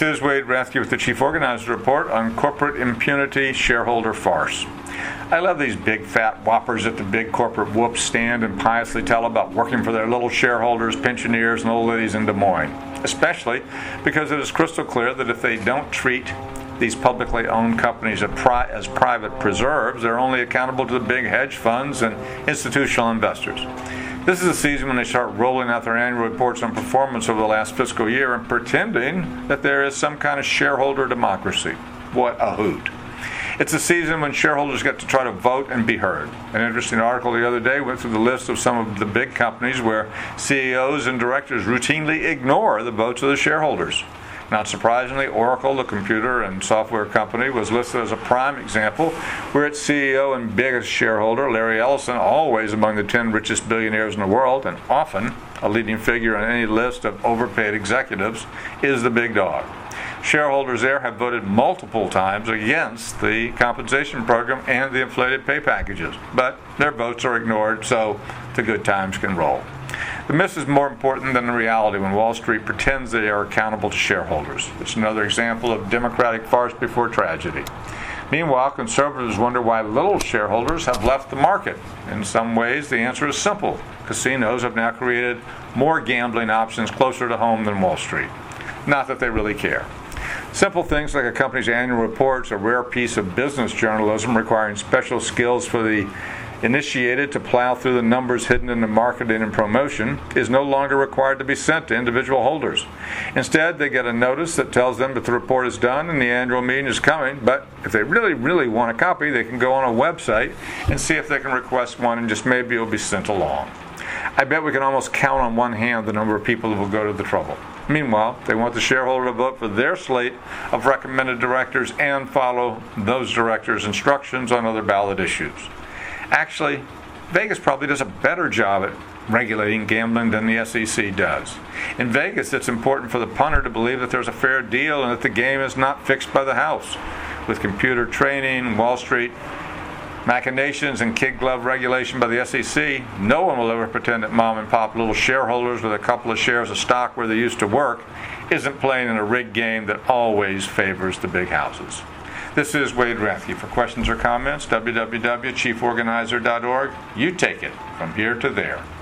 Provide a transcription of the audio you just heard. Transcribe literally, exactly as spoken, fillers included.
This is Wade Rathke with the Chief Organizer Report on corporate impunity shareholder farce. I love these big fat whoppers at the big corporate whoops stand and piously tell about working for their little shareholders, pensioners, and old ladies in Des Moines, especially because it is crystal clear that if they don't treat these publicly owned companies as private preserves, they're only accountable to the big hedge funds and institutional investors. This is a season when they start rolling out their annual reports on performance over the last fiscal year and pretending that there is some kind of shareholder democracy. What a hoot. It's a season when shareholders get to try to vote and be heard. An interesting article the other day went through the list of some of the big companies where C E Os and directors routinely ignore the votes of the shareholders. Not surprisingly, Oracle, the computer and software company, was listed as a prime example, where its C E O and biggest shareholder, Larry Ellison, always among the ten richest billionaires in the world, and often a leading figure on any list of overpaid executives, is the big dog. Shareholders there have voted multiple times against the compensation program and the inflated pay packages, but their votes are ignored, so the good times can roll. The myth is more important than the reality when Wall Street pretends they are accountable to shareholders. It's another example of democratic farce before tragedy. Meanwhile, conservatives wonder why little shareholders have left the market. In some ways, the answer is simple. Casinos have now created more gambling options closer to home than Wall Street. Not that they really care. Simple things like a company's annual reports, a rare piece of business journalism requiring special skills for the initiated to plow through the numbers hidden in the marketing and promotion, is no longer required to be sent to individual holders. Instead, they get a notice that tells them that the report is done and the annual meeting is coming, but if they really, really want a copy, they can go on a website and see if they can request one, and just maybe it'll be sent along. I bet we can almost count on one hand the number of people who will go to the trouble. Meanwhile, they want the shareholder to vote for their slate of recommended directors and follow those directors' instructions on other ballot issues. Actually, Vegas probably does a better job at regulating gambling than the S E C does. In Vegas, it's important for the punter to believe that there's a fair deal and that the game is not fixed by the house. With computer training, Wall Street machinations, and kid glove regulation by the S E C, no one will ever pretend that mom and pop little shareholders with a couple of shares of stock where they used to work isn't playing in a rigged game that always favors the big houses. This is Wade Rathke. For questions or comments, w w w dot chief organizer dot org. You take it from here to there.